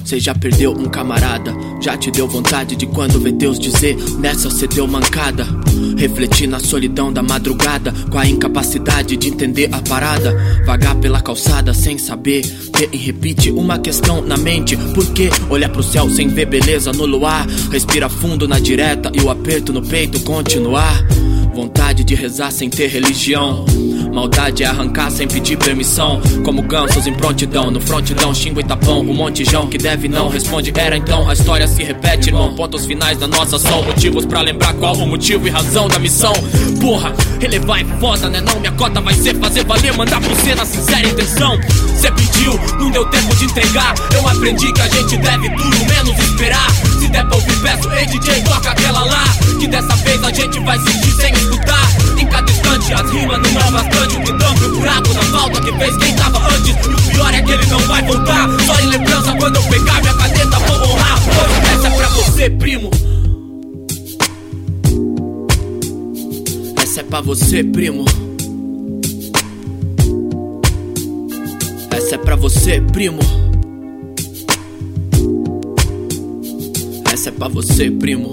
Cê já perdeu um camarada, já te deu vontade de quando vê Deus dizer, nessa cê deu mancada. Refletir na solidão da madrugada, com a incapacidade de entender a parada. Vagar pela calçada sem saber, ter em repeat uma questão na mente. Por que olhar pro céu sem ver beleza no luar? Respira fundo na direta e o aperto no peito continuar. Vontade de rezar sem ter religião. Maldade é arrancar sem pedir permissão. Como gansos em prontidão, no frontidão xingo e tapão. O montijão que deve não responde era então. A história se repete, irmão, pontos finais da nossa ação. Motivos pra lembrar qual o motivo e razão da missão. Porra, relevar é foda, né não? Minha cota vai ser fazer valer, mandar pra você na sincera intenção. Cê pediu, não deu tempo de entregar. Eu aprendi que a gente deve tudo menos esperar. Se der pra ouvir peço, ei DJ, toca aquela lá. Que dessa vez a gente vai sentir sem escutar. Em cada instante as rimas não é bastante. O que tampa o buraco da falta que fez quem tava antes. E o pior é que ele não vai voltar. Só em lembrança quando eu pegar minha caneta vou honrar. Pois essa é pra você, primo. Essa é pra você, primo. Essa é pra você, primo. Essa é pra você, primo.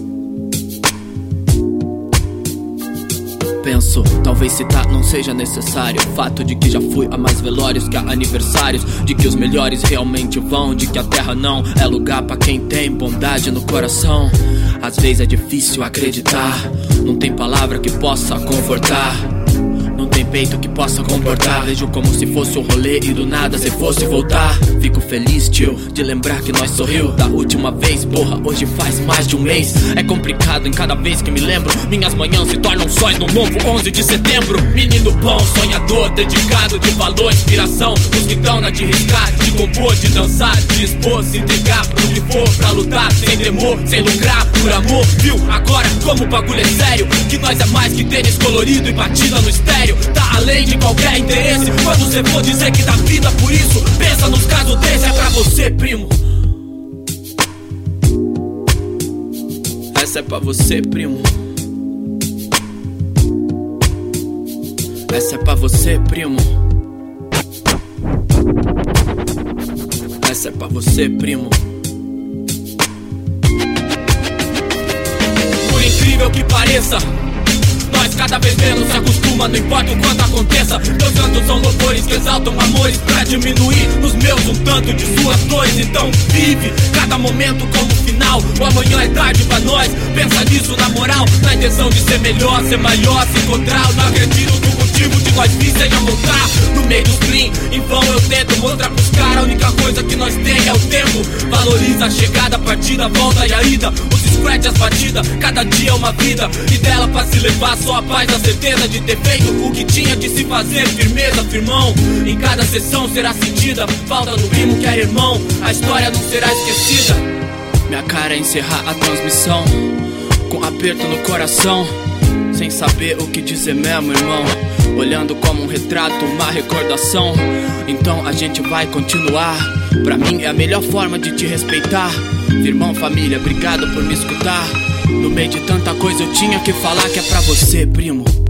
Penso, talvez citar não seja necessário. O fato de que já fui a mais velórios que a aniversários. De que os melhores realmente vão. De que a terra não é lugar pra quem tem bondade no coração. Às vezes é difícil acreditar. Não tem palavra que possa confortar. Não tem peito que possa comportar. Vejo como se fosse um rolê e do nada cê fosse voltar. Fico feliz, tio, de lembrar que nós sorriu da última vez. Porra, hoje faz mais de um mês. É complicado em cada vez que me lembro. Minhas manhãs se tornam sóis no novo 11 de setembro. Menino bom, sonhador, dedicado, de valor, inspiração. Os que dão na de riscar, de compor, de dançar, de expor, se entregar pro que for, pra lutar, sem temor, sem lucrar, por amor. Viu, agora como o bagulho é sério, que nós é mais que tênis colorido e batida no estéreo. Tá além de qualquer interesse. Quando cê for dizer que dá vida por isso, pensa nos casos desse, é pra você, primo. Essa é pra você, primo. Essa é pra você, primo. Essa é pra você, primo. Por incrível que pareça, nós cada vez menos se acostuma, não importa o quanto aconteça. Meus cantos são louvores que exaltam amores pra diminuir nos meus um tanto de suas dores. Então vive cada momento como final. O amanhã é tarde pra nós, pensa nisso na moral. Na intenção de ser melhor, ser maior, se encontrar. Eu não acredito no motivo de nós vir seja voltar. No meio dos clean, em vão eu tento mostrar pros caras. A única coisa que nós tem é o tempo. Valoriza a chegada, a partida, a volta e a ida. Os scratch, as batidas, cada dia é uma vida. E dela pra se levar só a paz, a certeza de ter feito o que tinha de se fazer. Firmeza, firmão, em cada sessão será sentida. Falta no rimo que era irmão, a história não será esquecida. Minha cara é encerrar a transmissão com aperto no coração, sem saber o que dizer mesmo, irmão. Olhando como um retrato, uma recordação. Então a gente vai continuar. Pra mim é a melhor forma de te respeitar. Irmão, família, obrigado por me escutar. No meio de tanta coisa eu tinha que falar que é pra você, primo.